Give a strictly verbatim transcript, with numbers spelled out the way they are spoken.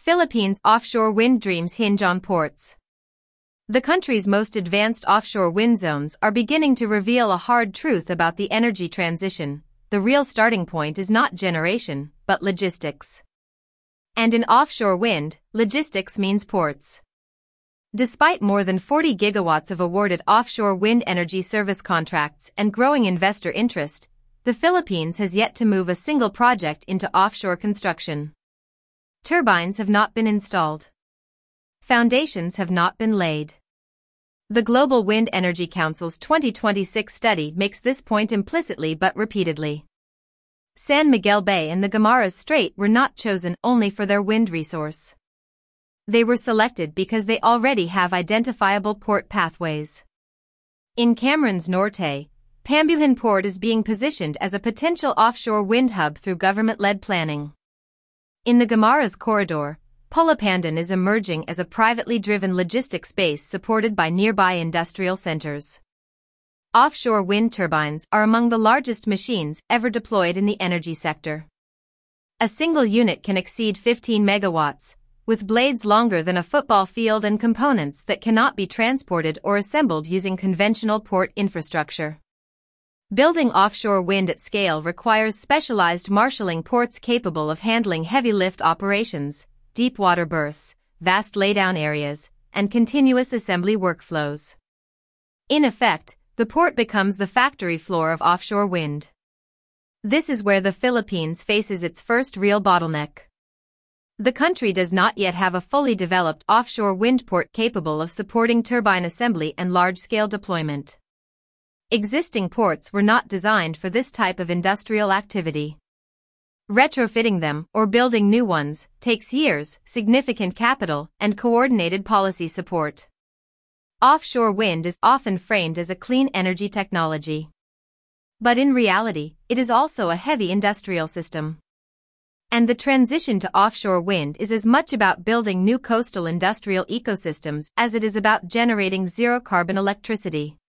Philippines' offshore wind dreams hinge on ports. The country's most advanced offshore wind zones are beginning to reveal a hard truth about the energy transition. The real starting point is not generation, but logistics. And in offshore wind, logistics means ports. Despite more than forty gigawatts of awarded offshore wind energy service contracts and growing investor interest, the Philippines has yet to move a single project into offshore construction. Turbines have not been installed. Foundations have not been laid. The Global Wind Energy Council's twenty twenty-six study makes this point implicitly but repeatedly. San Miguel Bay and the Guimaras Strait were not chosen only for their wind resource. They were selected because they already have identifiable port pathways. In Camarines Norte, Pambuhan Port is being positioned as a potential offshore wind hub through government-led planning. In the Guimaras Corridor, Pulapandan is emerging as a privately driven logistics base supported by nearby industrial centers. Offshore wind turbines are among the largest machines ever deployed in the energy sector. A single unit can exceed fifteen megawatts, with blades longer than a football field and components that cannot be transported or assembled using conventional port infrastructure. Building offshore wind at scale requires specialized marshalling ports capable of handling heavy lift operations, deep water berths, vast laydown areas, and continuous assembly workflows. In effect, the port becomes the factory floor of offshore wind. This is where the Philippines faces its first real bottleneck. The country does not yet have a fully developed offshore wind port capable of supporting turbine assembly and large-scale deployment. Existing ports were not designed for this type of industrial activity. Retrofitting them, or building new ones, takes years, significant capital, and coordinated policy support. Offshore wind is often framed as a clean energy technology. But in reality, it is also a heavy industrial system. And the transition to offshore wind is as much about building new coastal industrial ecosystems as it is about generating zero-carbon electricity.